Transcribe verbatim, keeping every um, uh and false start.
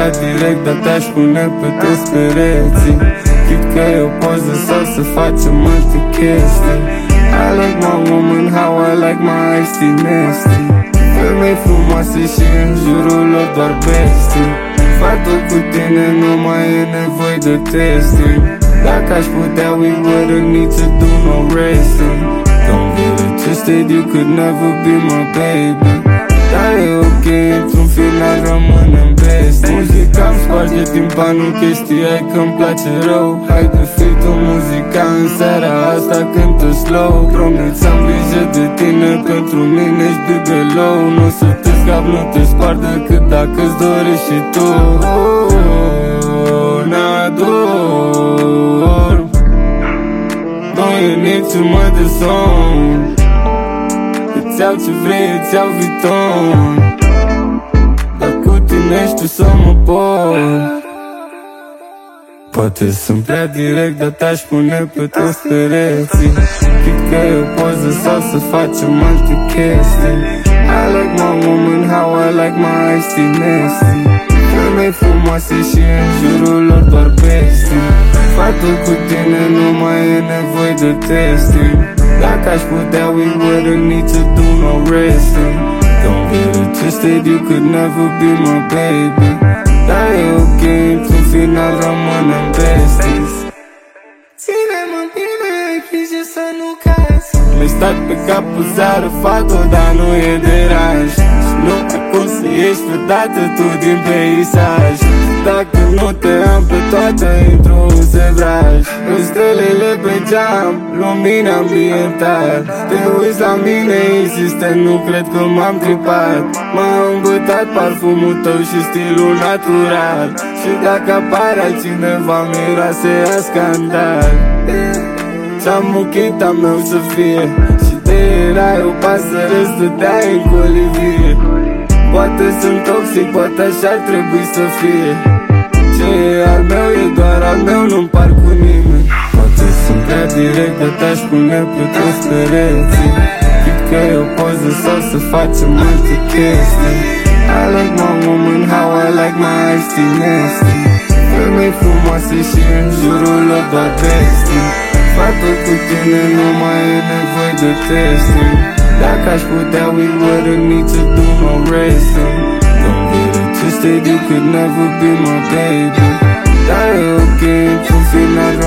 prea direct, dar te-aș pune pe toți pereții. Chit că e o poză sau să facem alte chestii. I like my woman, how I like my iced tea nasty. Femei frumoase și în jurul lor doar bestii. Fată cu tine nu mai e nevoie de testing. Dacă aș putea, we wouldn't need to do no racing. Don't get it twisted, you could never be my baby. Dar e ok, într-un final rămânem bestii. Muzica îmi sparge timpanul, chestia e că-mi place rău. Hai de fi tu muzica în seara asta cântă slow. Promit să-am grijă de tine, pentru mine ești bibelou. Nu o să te scap, nu te spar decât dacă-ți dorești și tu. N-ador, nu e niciun de somn. Îți iau ce vrei, îți iau viitor. Dar cu tine știu să mă pot. Poate sunt prea direct, dar te-aș pune pe toți pereții. Chit că e o poză sau să facem alte chestii. I like my woman, how I like my iced tea nasty. Femei frumoase și în jurul lor doar bestii. Fată cu tine nu mai e nevoie de testing. Dacă aș putea, we wouldn't need to do no racing. Don't get it twisted, you could never be my baby. Dar e ok, într-un final rămânem besties. Ține-mă bine, ai grijă să nu cazi. Mi-ai stat pe cap o seară, fată, dar nu e deranj. Și nu ai cum să ieși vreodată tu din peisaj. Dacă nu te am pe toate, intru în sevraj. În stelele pe geam, lumina ambiental. Te uiți la mine insistent, nu cred că m-am tripat. M-a îmbătat parfumul tău și stilul natural. Și dacă apare altcineva, miroase a scandal. Ce-am ochit a meu să fie. Și de erai o pasăre, stăteai în colivie. Poate sunt toxic, poate așa ar trebui să fie. Ce e al meu e doar al meu, nu-mi par cu nimeni. Poate sunt prea direct, dar te-aș pune pe toți pereții. Chit că e o poză sau să facem alte chestii. I like my woman, how I like my iced tea nasty. Femei frumoase și în jurul lor doar bestii. Fată cu tine nu mai e nevoie de testing. Dacă aș putea, we wouldn't need to do no racing. Don't get it twisted, you could never be my baby. Dar e ok, într-un final